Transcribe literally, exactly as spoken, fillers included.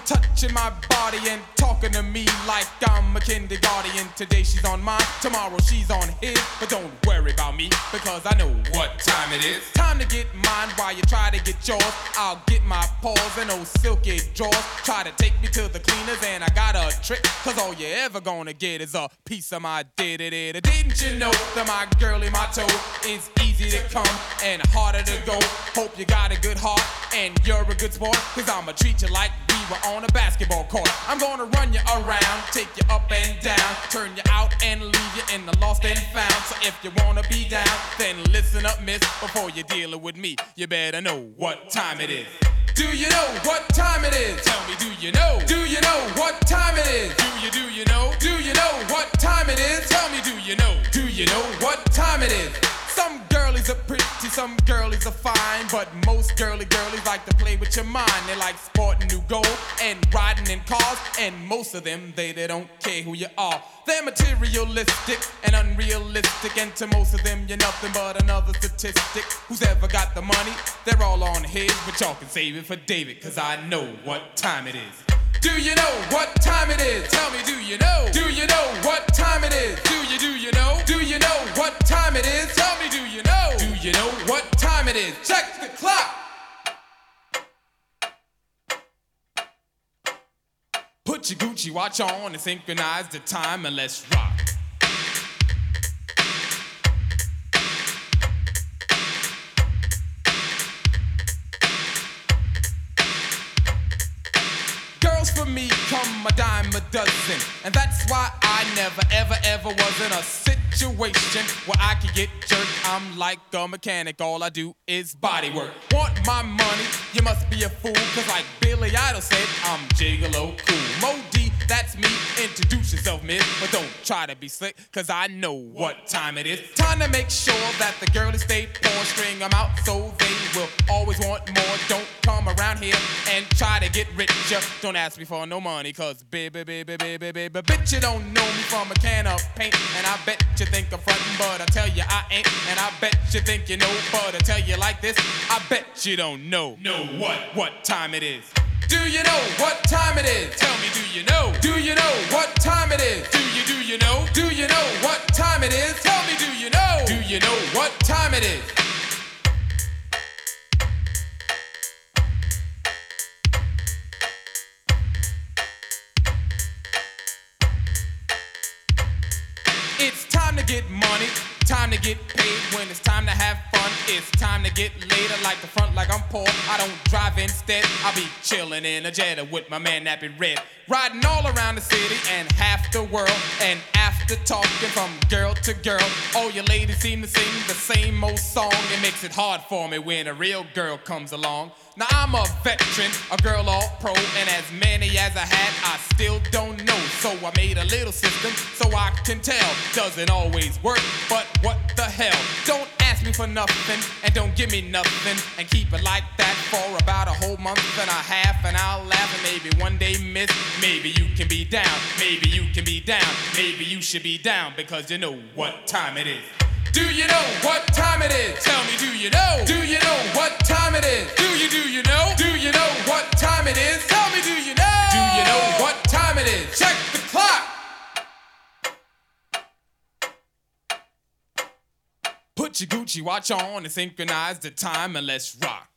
touching my body and talking to me like I'm a kindergarten. Today she's on mine, tomorrow she's on his. But don't worry about me, because I know what time it is. Time to get mine while you try to get yours. I'll get my paws in those silky drawers. Try to take me to the cleaners and I got a trick, cause all you ever gonna get is a piece of my did-it-it. Didn't you know that my girlie, my toe, is easy to come and harder to go? Hope you got a good heart and you're a good sport, cause I'ma treat you like we were on a basketball court. I'm gonna run you around, take you up and down, turn you out and leave you in the lost and found. So if you wanna be down, then listen up, miss. Before you're dealing with me, you better know what time it is. Do you know what time it is? Tell me, do you know? Do you know what time it is? Do you, do you know? Do you know what time it is? Tell me, do you know? Do you know what time it is? Some girlies are pretty, some girlies are fine, but most girly girlies like to play with your mind. They like sporting new gold and riding in cars, and most of them, they, they don't care who you are. They're materialistic and unrealistic, and to most of them, you're nothing but another statistic. Who's ever got the money? They're all on his, but y'all can save it for David, cause I know what time it is. Do you know what time it is? Tell me, do you know? Do you know what time it is? Do you, do you know? Do you know what time it is? Tell me, do you know? Do you know what time it is? Check the clock. Put your Gucci watch on and synchronize the time and let's rock. For me come a dime a dozen, and that's why I never ever ever was in a situation where I could get jerked. I'm like a mechanic, all I do is body work. Want my money? You must be a fool, cause like Billy Idol said, I'm gigolo cool. Mo D, that's me, introduce yourself, miss, but don't try to be slick, cause I know what time it is. Time to make sure that the girlies stay poor, string them out so they will always want more. Don't come around here and try to get richer. Don't ask me for no money, cause baby, baby, baby, baby, bitch, you don't know me from a can of paint. And I bet you think I'm frontin', but I tell you I ain't. And I bet you think you know, but I tell you like this, I bet you don't know. Know what? What time it is? Do you know what time it is? Tell me, do you know? Do you know what time it is? Do you, do you know? Do you know what time it is? Tell me, do you know? Do you know what time it is? It's time to get money, time to get paid. When it's time to have fun, it's time to get laid. I like the front like I'm poor, I don't drive instead. I'll be chillin' in a Jetta with my man Nappy Red, riding all around the city and half the world. And after talking from girl to girl, all you ladies seem to sing the same old song. It makes it hard for me when a real girl comes along. Now I'm a veteran, a girl all pro, and as many as I had, I still don't know. So I made a little system so I can tell. Doesn't always work, but what the hell? Don't ask me for nothing, and don't give me nothing, and keep it like that for about a whole month and a half, and I'll laugh, and maybe one day, miss, maybe you can be down, maybe you can be down, maybe you should be down, because you know what time it is. Do you know what time it is? Tell me, do you know? Do you know what time it is? Do you, do you know? Do you know what time it is? Tell me, do you know? Do you know what time it is? Check the clock. Put your Gucci watch on and synchronize the time and let's rock.